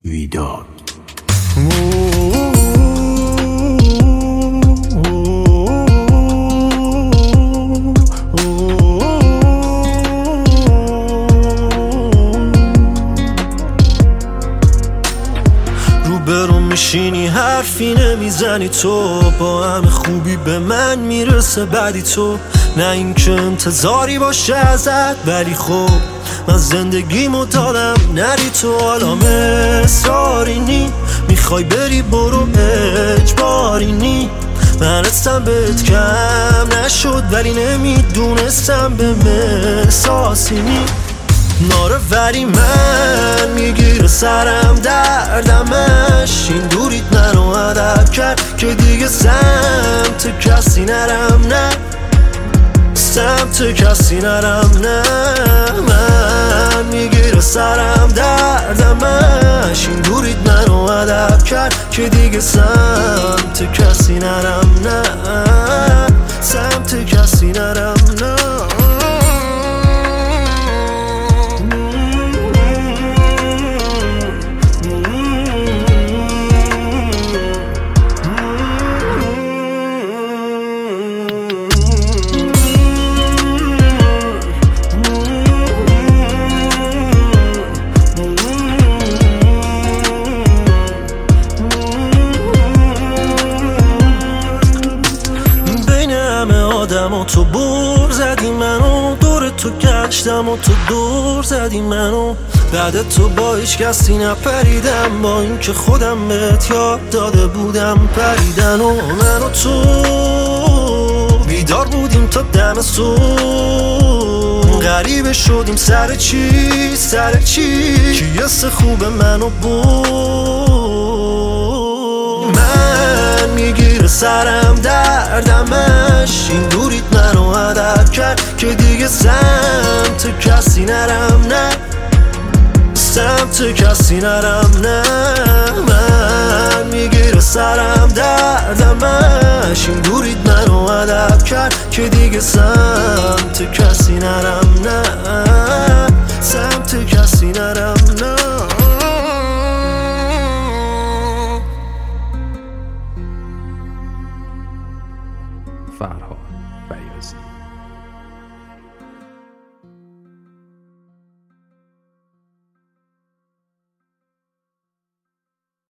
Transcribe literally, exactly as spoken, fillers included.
ویداد. روبرو میشینی حرفی نمیزنی، تو با همه خوبی به من میرسه بعدی تو. نه این که انتظاری باشه ازت، ولی خب من زندگیمو دادم نری تو. حالا اصراری نی، میخوای بری برو اجباری نی. من حسم بهت کم نشد ولی نمیدونستم به احساسی نی. ناره ولی من میگیره سرم دردمش، این دوریت منو هدف کرد که دیگه سمت کسی نرم. نه سمت کسی نرم، نه من میگیره سرم دردمش، این دوریت منو هدف کرد که دیگه سمت کسی نرم. نه سمت کسی نرم، نه. آدم و تو بر زدی منو، دور تو گشتم و تو دور زدی منو. بعد تو با هیچ کسی نپریدم، با این که خودم بهت یاد داده بودم پریدن. و من و تو بیدار بودیم تا دم صبح، غریبه شدیم سر چی سر چی که یست خوب منو بود. من میگیره سرم دردمش، این دوریت منو هدف کرد که دیگه سمت کسی نرم. نه سمت کسی نرم، نه من میگیره سرم دردمش، این دوریت منو هدف کرد که دیگه سمت کسی نرم. نه سمت کسی نرم، نه. فرهاد بیاضی.